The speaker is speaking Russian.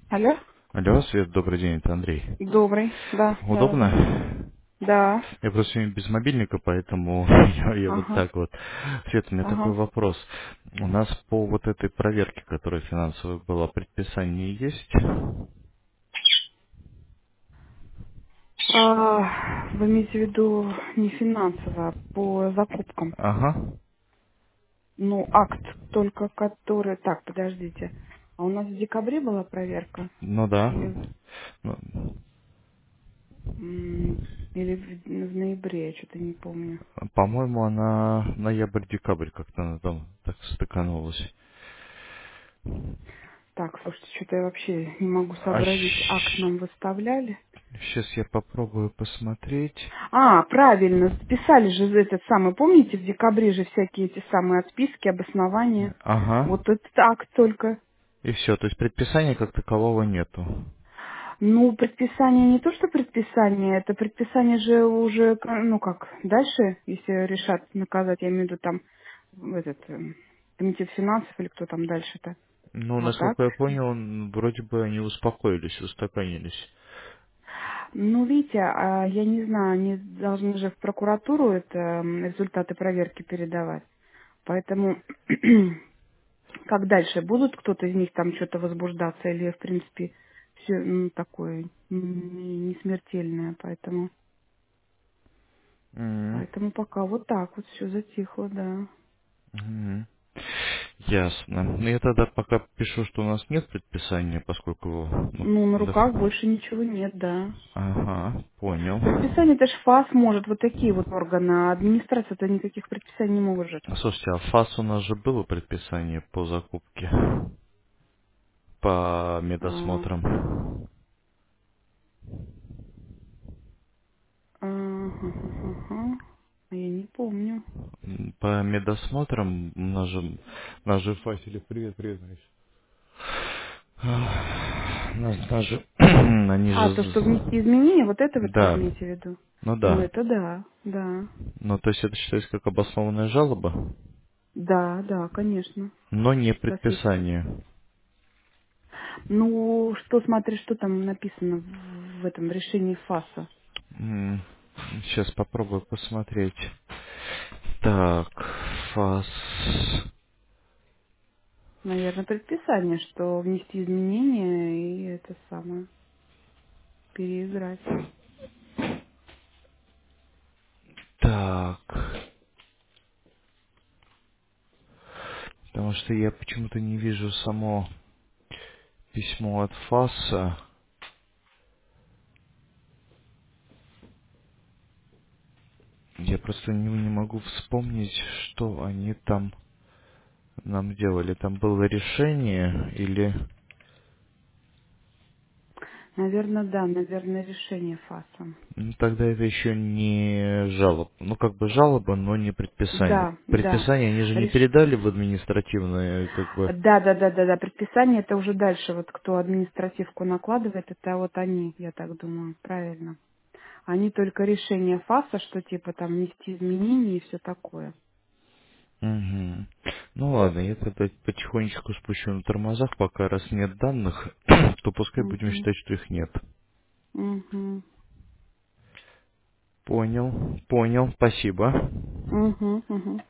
Алло? Алло, Свет, добрый день, это Андрей. Добрый. Да, да, да. Удобно? Да. Я просто сегодня без мобильника, поэтому я вот Ага. так вот. Свет, у меня такой Ага. вопрос. У нас по вот этой проверке, которая финансовая была, предписание есть? Вы имеете в виду не финансово, а по закупкам? Ага. Ну, акт только который... Так, подождите. А у нас в декабре была проверка? Ну да. Или, Ну, или в ноябре, я что-то не помню. по-моему, она ноябрь-декабрь как-то она там так стыканулась. Так, слушайте, что-то я вообще не могу А сообразить. Акт нам выставляли? сейчас я попробую посмотреть. Правильно, писали же этот самый, помните, в декабре же всякие эти самые отписки, обоснования. Ага. Вот этот акт только. И все, то есть предписания как такового нету. Ну, предписание не то, что предписание, это предписание же уже, ну как, дальше, если решат наказать, я имею в виду там этот комитет финансов или кто там дальше-то. Ну, А так, насколько я понял, вроде бы они успокоились, устаканились. ну, видите, я не знаю, они должны же в прокуратуру это результаты проверки передавать. Поэтому как дальше? Будут кто-то из них там что-то возбуждаться или, в принципе, все такое не смертельное, М, поэтому пока вот так вот все затихло, да. мгм. Ясно. Ну, я тогда пока пишу, что у нас нет предписания, поскольку... Ну, Ну, на да. руках больше ничего нет, да. Ага, понял. Предписание это ж ФАС может, вот такие вот органы, а администрация-то никаких предписаний не может. Слушайте, а ФАС у нас же было предписание по закупке, по А, медосмотрам. ага. Я не помню. По медосмотрам у нас же в фасе, привет, привет, Мариш. Нас же, они же, То, что внести изменения, вот это вот вы да, имеете в виду? ну Ну, да. это да, да. Ну, то есть это считается как обоснованная жалоба, Да, да, конечно. но не У вас есть. предписание. Ну, что, смотри, что там написано в этом решении ФАСа. Сейчас попробую посмотреть. Так, ФАС. Наверное, предписание, что внести изменения и это самое, переиграть. Так, потому что я почему-то не вижу само письмо от ФАСа. Я просто не могу вспомнить, что они там нам делали. Там было решение или... Наверное, да, наверное, решение ФАСа. Ну, тогда это еще не жалоба. Ну, как бы жалоба, но не предписание. Да, да. Предписание они же не передали в административное, как бы... Да. Предписание это уже дальше. Вот кто административку накладывает, это вот они, я так думаю, правильно. Они только решение ФАСа, что типа там внести изменения и все такое. Мгм. Ну ладно, я тогда потихонечку спущу на тормозах, пока раз нет данных, то пускай будем Угу, считать, что их нет. угу, Понял, понял, спасибо. угу, угу.